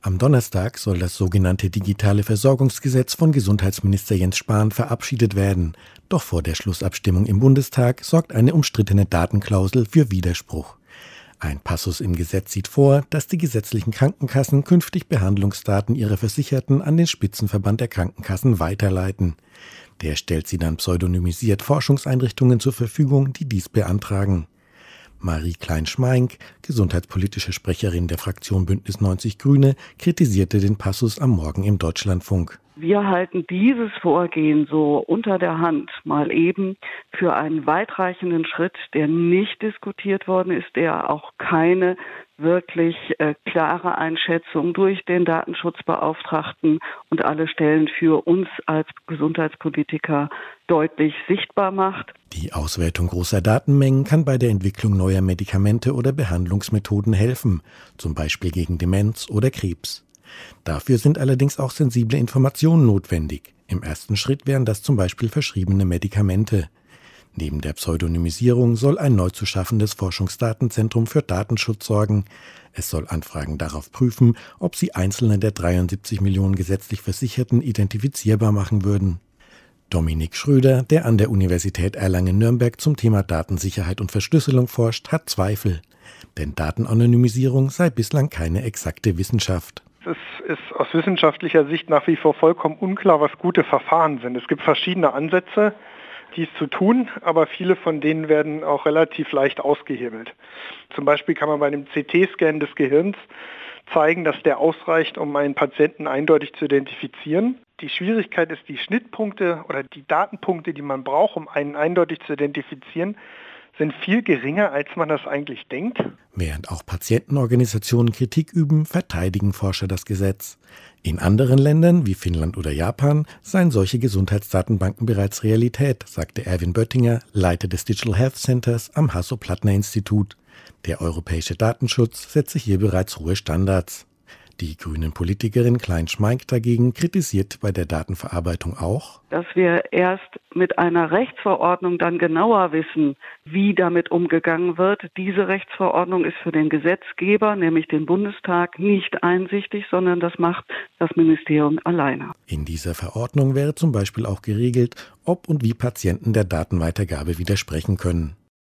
Am Donnerstag soll das sogenannte Digitale Versorgungsgesetz von Gesundheitsminister Jens Spahn verabschiedet werden. Doch vor der Schlussabstimmung im Bundestag sorgt eine umstrittene Datenklausel für Widerspruch. Ein Passus im Gesetz sieht vor, dass die gesetzlichen Krankenkassen künftig Behandlungsdaten ihrer Versicherten an den Spitzenverband der Krankenkassen weiterleiten. Der stellt sie dann pseudonymisiert Forschungseinrichtungen zur Verfügung, die dies beantragen. Marie Klein-Schmeink, gesundheitspolitische Sprecherin der Fraktion Bündnis 90 Grüne, kritisierte den Passus am Morgen im Deutschlandfunk. Wir halten dieses Vorgehen so unter der Hand mal eben für einen weitreichenden Schritt, der nicht diskutiert worden ist, der auch keine wirklich klare Einschätzung durch den Datenschutzbeauftragten und alle Stellen für uns als Gesundheitspolitiker deutlich sichtbar macht. Die Auswertung großer Datenmengen kann bei der Entwicklung neuer Medikamente oder Behandlungsmethoden helfen, zum Beispiel gegen Demenz oder Krebs. Dafür sind allerdings auch sensible Informationen notwendig. Im ersten Schritt wären das zum Beispiel verschriebene Medikamente. Neben der Pseudonymisierung soll ein neu zu schaffendes Forschungsdatenzentrum für Datenschutz sorgen. Es soll Anfragen darauf prüfen, ob sie einzelne der 73 Millionen gesetzlich Versicherten identifizierbar machen würden. Dominik Schröder, der an der Universität Erlangen-Nürnberg zum Thema Datensicherheit und Verschlüsselung forscht, hat Zweifel. Denn Datenanonymisierung sei bislang keine exakte Wissenschaft. Es ist aus wissenschaftlicher Sicht nach wie vor vollkommen unklar, was gute Verfahren sind. Es gibt verschiedene Ansätze, dies zu tun, aber viele von denen werden auch relativ leicht ausgehebelt. Zum Beispiel kann man bei einem CT-Scan des Gehirns zeigen, dass der ausreicht, um einen Patienten eindeutig zu identifizieren. Die Schwierigkeit ist, die Schnittpunkte oder die Datenpunkte, die man braucht, um einen eindeutig zu identifizieren, sind viel geringer, als man das eigentlich denkt. Während auch Patientenorganisationen Kritik üben, verteidigen Forscher das Gesetz. In anderen Ländern wie Finnland oder Japan seien solche Gesundheitsdatenbanken bereits Realität, sagte Erwin Böttinger, Leiter des Digital Health Centers am Hasso-Plattner-Institut. Der europäische Datenschutz setze hier bereits hohe Standards. Die grünen Politikerin Klein-Schmeink dagegen kritisiert bei der Datenverarbeitung auch, dass wir erst mit einer Rechtsverordnung dann genauer wissen, wie damit umgegangen wird. Diese Rechtsverordnung ist für den Gesetzgeber, nämlich den Bundestag, nicht einsichtig, sondern das macht das Ministerium alleine. In dieser Verordnung wäre zum Beispiel auch geregelt, ob und wie Patienten der Datenweitergabe widersprechen können.